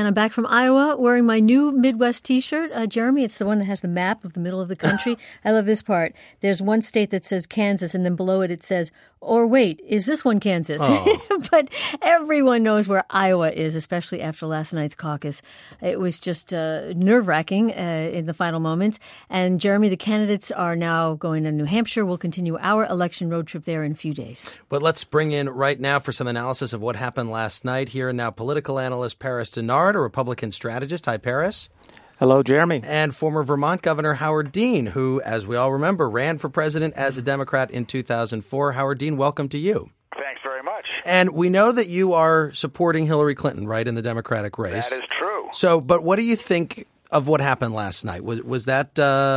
And I'm back from Iowa wearing my new Midwest T-shirt. Jeremy, it's the one that has the map of the middle of the country. I love this part. There's one state that says Kansas, and then below it says, or wait, is this one Kansas? Oh. But everyone knows where Iowa is, especially after last night's caucus. It was just nerve-wracking in the final moments. And Jeremy, the candidates are now going to New Hampshire. We'll continue our election road trip there in a few days. But let's bring in right now for some analysis of what happened last night. Here and now, political analyst Paris Dennard, a Republican strategist. Hi, Paris. Hello, Jeremy. And former Vermont Governor Howard Dean, who, as we all remember, ran for president as a Democrat in 2004. Howard Dean, welcome to you. Thanks very much. And we know that you are supporting Hillary Clinton, right, in the Democratic race. That is true. So, but what do you think of what happened last night? Was that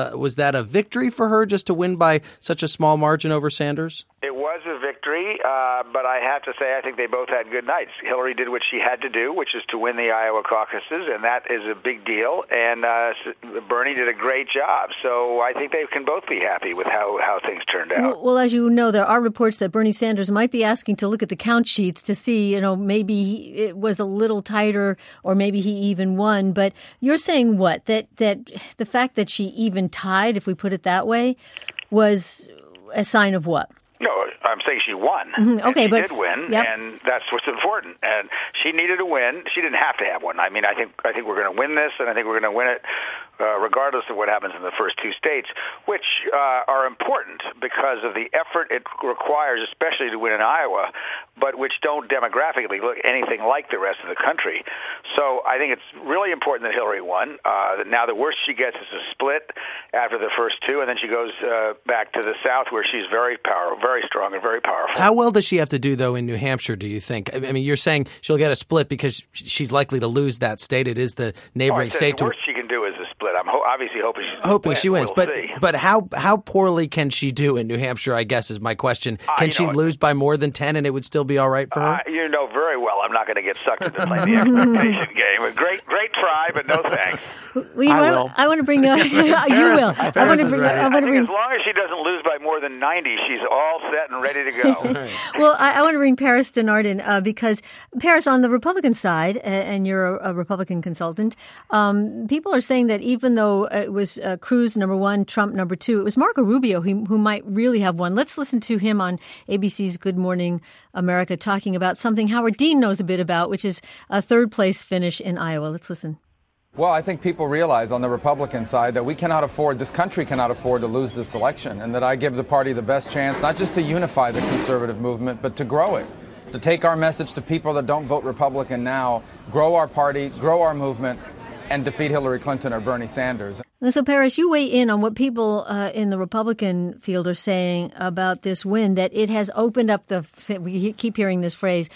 a victory for her just to win by such a small margin over Sanders? It was a victory, but I have to say I think they both had good nights. Hillary did what she had to do, which is to win the Iowa caucuses, and that is a big deal. And Bernie did a great job. So I think they can both be happy with how things turned out. Well, as you know, there are reports that Bernie Sanders might be asking to look at the count sheets to see, maybe it was a little tighter or maybe he even won. But you're saying what? That the fact that she even tied, if we put it that way, was a sign of what? No, I'm saying she won. Mm-hmm. Okay, she did win, and that's what's important. And she needed a win. She didn't have to have one. I mean, I think we're going to win this, and I think we're going to win it regardless of what happens in the first two states, which are important because of the effort it requires, especially to win in Iowa, but which don't demographically look anything like the rest of the country. So I think it's really important that Hillary won. Now the worst she gets is a split after the first two, and then she goes back to the South where she's very strong and very powerful. How well does she have to do, though, in New Hampshire, do you think? I mean, you're saying she'll get a split because she's likely to lose that state. It is the neighboring state. The worst she can do is a split. I'm obviously hoping she wins. We'll but how poorly can she do in New Hampshire, I guess, is my question. Can she lose by more than 10 and it would still be all right for her? You know very well I'm not going to get sucked into playing the expectation game. A great try, but no thanks. I want to bring up. You will. I want to bring. As long as she doesn't lose by more than 90, she's all set and ready to go. Well, I want to bring Paris Dennard in because Paris, on the Republican side, and you're a Republican consultant, people are saying that even though it was Cruz number one, Trump number two, it was Marco Rubio who might really have won. Let's listen to him on ABC's Good Morning America talking about something Howard Dean knows a bit about, which is a third place finish in Iowa. Let's listen. Well, I think people realize on the Republican side that this country cannot afford to lose this election, and that I give the party the best chance, not just to unify the conservative movement, but to grow it, to take our message to people that don't vote Republican now, grow our party, grow our movement, and defeat Hillary Clinton or Bernie Sanders. So, Paris, you weigh in on what people in the Republican field are saying about this win, that it has opened up we keep hearing this phrase,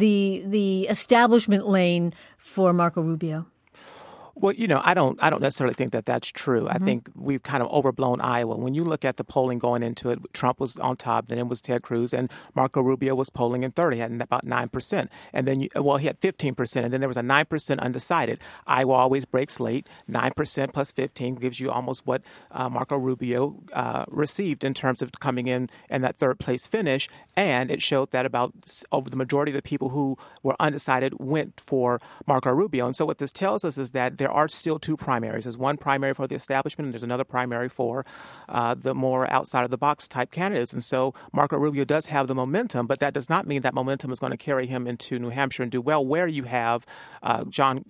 the establishment lane for Marco Rubio. Well, I don't necessarily think that that's true. Mm-hmm. I think we've kind of overblown Iowa. When you look at the polling going into it, Trump was on top, then it was Ted Cruz, and Marco Rubio was polling in third. He had about 9%. And then, he had 15%, and then there was a 9% undecided. Iowa always breaks late. 9% plus 15 gives you almost what Marco Rubio received in terms of coming in that third place finish. And it showed that over the majority of the people who were undecided went for Marco Rubio. And so what this tells us is that there are still two primaries. There's one primary for the establishment, and there's another primary for the more outside-of-the-box type candidates. And so Marco Rubio does have the momentum, but that does not mean that momentum is going to carry him into New Hampshire and do well, where you have Governor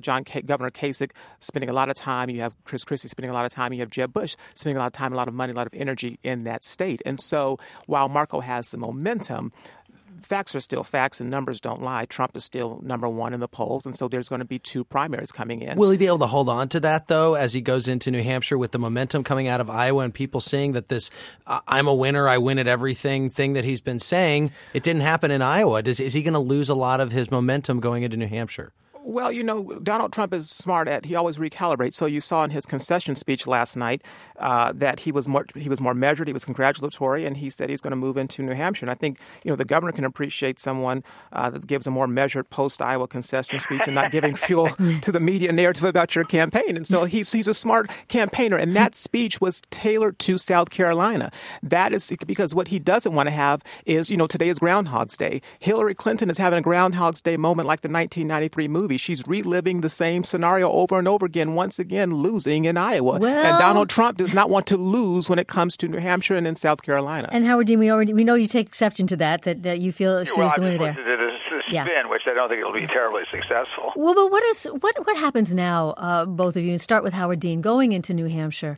Kasich spending a lot of time, you have Chris Christie spending a lot of time, you have Jeb Bush spending a lot of time, a lot of money, a lot of energy in that state. And so while Marco has the momentum, facts are still facts and numbers don't lie. Trump is still number one in the polls, and so there's going to be two primaries coming in. Will he be able to hold on to that, though, as he goes into New Hampshire with the momentum coming out of Iowa and people seeing that this I'm a winner, I win at everything thing that he's been saying, it didn't happen in Iowa? Is he going to lose a lot of his momentum going into New Hampshire? Well, Donald Trump is smart he always recalibrates. So you saw in his concession speech last night that he was more measured, he was congratulatory, and he said he's going to move into New Hampshire. And I think, the governor can appreciate someone that gives a more measured post-Iowa concession speech and not giving fuel to the media narrative about your campaign. And so he's a smart campaigner. And that speech was tailored to South Carolina. That is because what he doesn't want to have is, today is Groundhog's Day. Hillary Clinton is having a Groundhog's Day moment like the 1993 movie. movie. She's reliving the same scenario over and over again, once again losing in Iowa. Well, and Donald Trump does not want to lose when it comes to New Hampshire and in South Carolina. And Howard Dean, we know you take exception to that you feel she was the winner there. It is a spin, which I don't think it'll be terribly successful. Well, but what happens now, both of you, and start with Howard Dean, going into New Hampshire?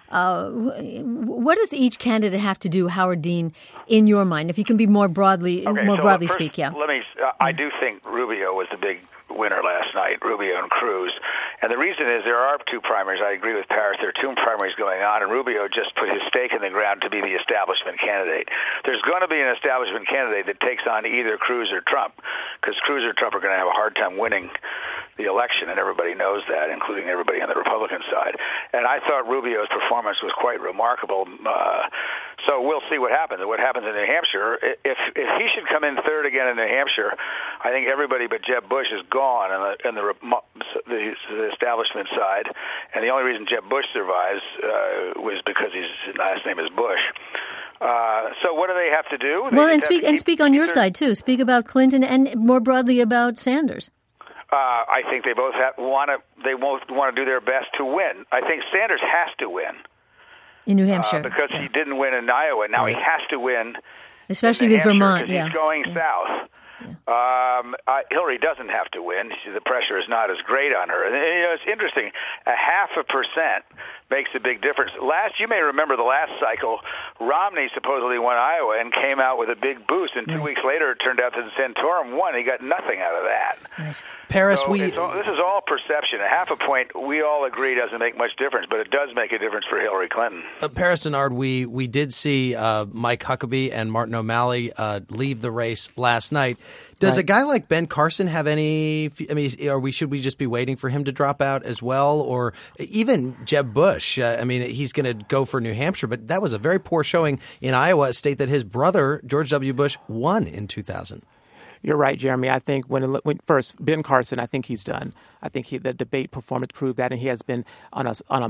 What does each candidate have to do, Howard Dean, in your mind? If you can be more broadly speak, yeah. Let me. I do think Rubio was the big winner last night, Rubio and Cruz. And the reason is there are two primaries. I agree with Paris. There are two primaries going on, and Rubio just put his stake in the ground to be the establishment candidate. There's going to be an establishment candidate that takes on either Cruz or Trump, because Cruz or Trump are going to have a hard time winning the election, and everybody knows that, including everybody on the Republican side. And I thought Rubio's performance was quite remarkable. So we'll see what happens. What happens in New Hampshire? If he should come in third again in New Hampshire, I think everybody but Jeb Bush is gone on the establishment side. And the only reason Jeb Bush survives was because his last name is Bush. So what do they have to do? Well, and speak on your side too. Speak about Clinton and more broadly about Sanders. I think they both want to do their best to win. I think Sanders has to win in New Hampshire because he didn't win in Iowa. Now he has to win, especially with Vermont. He's going south. Hillary doesn't have to win. The pressure is not as great on her. And it's interesting. 0.5% makes a big difference. You may remember the last cycle, Romney supposedly won Iowa and came out with a big boost, and 2 weeks later it turned out that Santorum won. He got nothing out of that. Right. Paris, this is all perception. 0.5 point, we all agree, doesn't make much difference, but it does make a difference for Hillary Clinton. Paris Denard, we did see Mike Huckabee and Martin O'Malley leave the race last night. Does a guy like Ben Carson have any? I mean, should we just be waiting for him to drop out as well, or even Jeb Bush? I mean, he's going to go for New Hampshire, but that was a very poor showing in Iowa, a state that his brother George W. Bush won in 2000. You're right, Jeremy. I think when first Ben Carson, I think he's done. I think the debate performance proved that, and he has been on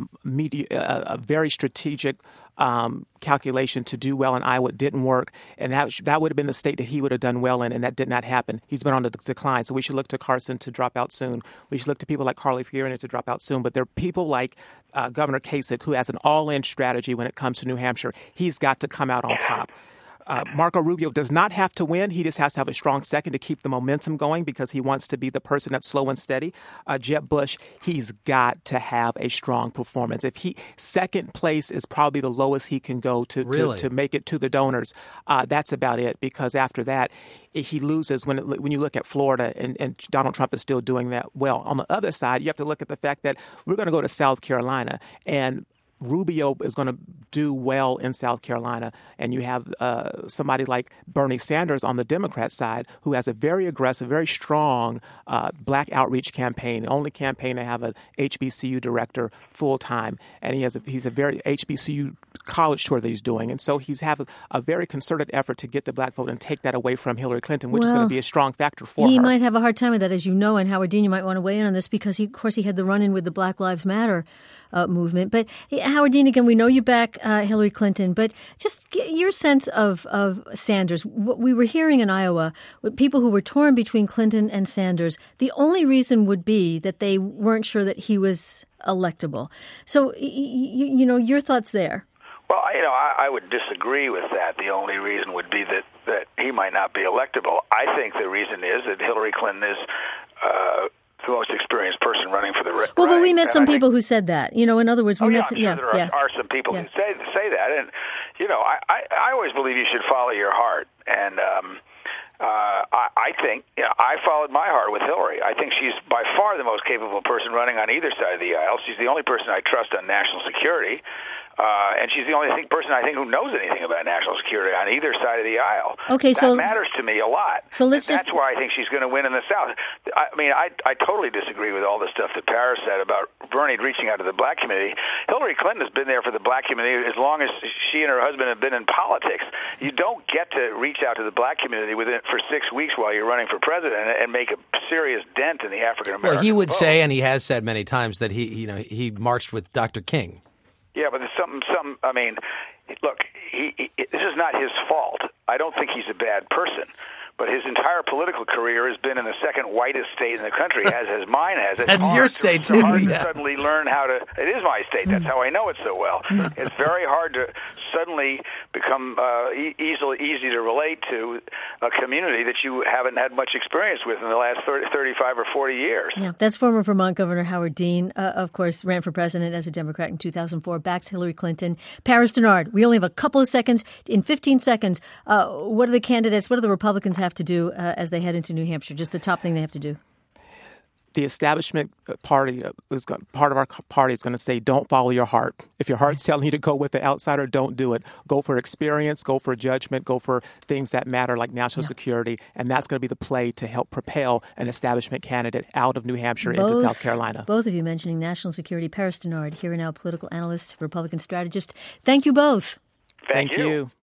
a very strategic calculation to do well in Iowa. It didn't work, and that would have been the state that he would have done well in, and that did not happen. He's been on the decline, so we should look to Carson to drop out soon. We should look to people like Carly Fiorina to drop out soon. But there are people like Governor Kasich who has an all-in strategy when it comes to New Hampshire. He's got to come out on top. Marco Rubio does not have to win. He just has to have a strong second to keep the momentum going because he wants to be the person that's slow and steady. Jeb Bush, he's got to have a strong performance. Second place is probably the lowest he can go to make it to the donors. That's about it, because after that, he loses when you look at Florida, and Donald Trump is still doing that well. On the other side, you have to look at the fact that we're going to go to South Carolina, and Rubio is going to do well in South Carolina, and you have somebody like Bernie Sanders on the Democrat side who has a very aggressive, very strong black outreach campaign, the only campaign to have an HBCU director full-time, and he's a very HBCU college tour that he's doing, and so he's having a very concerted effort to get the black vote and take that away from Hillary Clinton, which is going to be a strong factor for her. He might have a hard time with that, as you know, and Howard Dean, you might want to weigh in on this because, of course, he had the run-in with the Black Lives Matter movement. But Howard Dean, again, we know you back Hillary Clinton, but just get your sense of Sanders. What we were hearing in Iowa, with people who were torn between Clinton and Sanders, the only reason would be that they weren't sure that he was electable. So, your thoughts there. Well, I would disagree with that. The only reason would be that he might not be electable. I think the reason is that Hillary Clinton is the most experienced person running for the right. Well, but we met some people who said that. In other words, we met. There are some people who say that, and I always believe you should follow your heart, and I think I followed my heart with Hillary. I think she's by far the most capable person running on either side of the aisle. She's the only person I trust on national security. And she's the only person I think who knows anything about national security on either side of the aisle. Okay, that matters to me a lot. So that's why I think she's going to win in the South. I mean, I totally disagree with all the stuff that Paris said about Bernie reaching out to the black community. Hillary Clinton has been there for the black community as long as she and her husband have been in politics. You don't get to reach out to the black community for 6 weeks while you're running for president and make a serious dent in the African American vote. Well, he would say, and he has said many times, that he marched with Dr. King. Yeah, but there's something. I mean, look, this is not his fault. I don't think he's a bad person, but his entire political career has been in the second whitest state in the country, as mine has. It's That's your state, too. It's hard Yeah. to suddenly learn how to. It is my state. That's how I know it so well. It's very hard to suddenly become easy to relate to a community that you haven't had much experience with in the last 35 or 40 years. Yeah, that's former Vermont Governor Howard Dean, of course, ran for president as a Democrat in 2004, backs Hillary Clinton. Paris Dennard, we only have a couple of seconds. In 15 seconds, what do the candidates, what do the Republicans have to do as they head into New Hampshire? Just the top thing they have to do. The establishment party part of our party is going to say, don't follow your heart. If your heart's telling you to go with the outsider, don't do it. Go for experience, go for judgment, go for things that matter like national security. And that's going to be the play to help propel an establishment candidate out of New Hampshire into South Carolina. Both of you mentioning national security. Paris Dennard, here and now political analyst, Republican strategist. Thank you both. Thank you.